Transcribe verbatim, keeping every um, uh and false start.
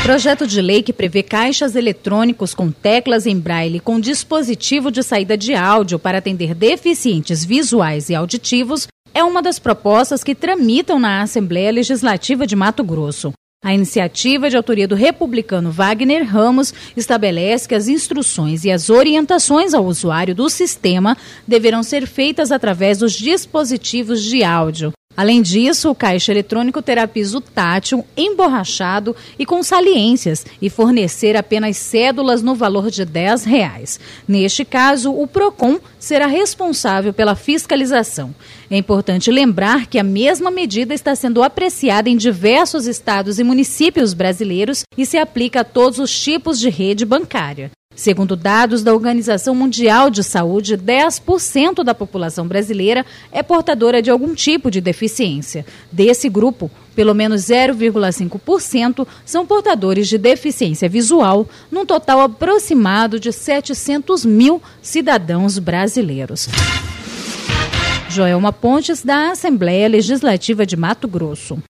Projeto de lei que prevê caixas eletrônicos com teclas em braille com dispositivo de saída de áudio para atender deficientes visuais e auditivos é uma das propostas que tramitam na Assembleia Legislativa de Mato Grosso. A iniciativa, de autoria do republicano Wagner Ramos, estabelece que as instruções e as orientações ao usuário do sistema deverão ser feitas através dos dispositivos de áudio. Além disso, o caixa eletrônico terá piso tátil, emborrachado e com saliências e fornecer apenas cédulas no valor de dez reais. Neste caso, o PROCON será responsável pela fiscalização. É importante lembrar que a mesma medida está sendo apreciada em diversos estados e municípios brasileiros e se aplica a todos os tipos de rede bancária. Segundo dados da Organização Mundial de Saúde, dez por cento da população brasileira é portadora de algum tipo de deficiência. Desse grupo, pelo menos zero vírgula cinco por cento são portadores de deficiência visual, num total aproximado de setecentos mil cidadãos brasileiros. Joelma Pontes, da Assembleia Legislativa de Mato Grosso.